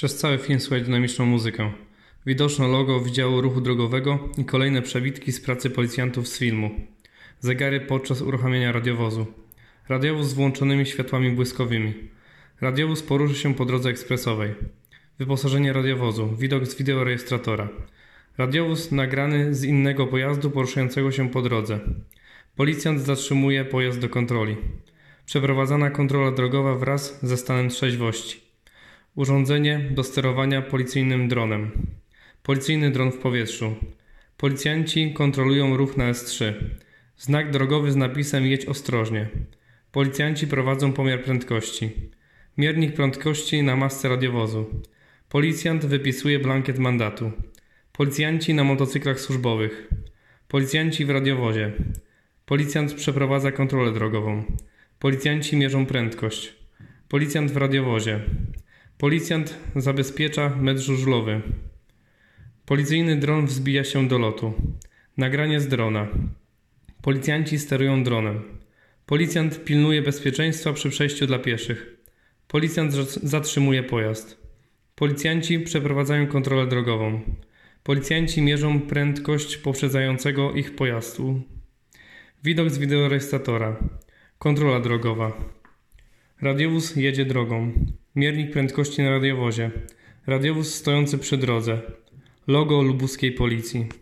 Przez cały film słychać dynamiczną muzykę. Widoczne logo Wydziału Ruchu Drogowego i kolejne przebitki z pracy policjantów z filmu. Zegary podczas uruchamiania radiowozu. Radiowóz z włączonymi światłami błyskowymi. Radiowóz porusza się po drodze ekspresowej. Wyposażenie radiowozu. Widok z wideorejestratora. Radiowóz nagrany z innego pojazdu poruszającego się po drodze. Policjant zatrzymuje pojazd do kontroli. Przeprowadzana kontrola drogowa wraz ze stanem trzeźwości. Urządzenie do sterowania policyjnym dronem. Policyjny dron w powietrzu. Policjanci kontrolują ruch na S3. Znak drogowy z napisem jedź ostrożnie. Policjanci prowadzą pomiar prędkości. Miernik prędkości na masce radiowozu. Policjant wypisuje blankiet mandatu. Policjanci na motocyklach służbowych. Policjanci w radiowozie. Policjant przeprowadza kontrolę drogową. Policjanci mierzą prędkość. Policjant w radiowozie. Policjant zabezpiecza metr żużlowy. Policyjny dron wzbija się do lotu. Nagranie z drona. Policjanci sterują dronem. Policjant pilnuje bezpieczeństwa przy przejściu dla pieszych. Policjant zatrzymuje pojazd. Policjanci przeprowadzają kontrolę drogową. Policjanci mierzą prędkość poprzedzającego ich pojazdu. Widok z wideorejestratora. Kontrola drogowa. Radiowóz jedzie drogą. Miernik prędkości na radiowozie. Radiowóz stojący przy drodze. Logo lubuskiej policji.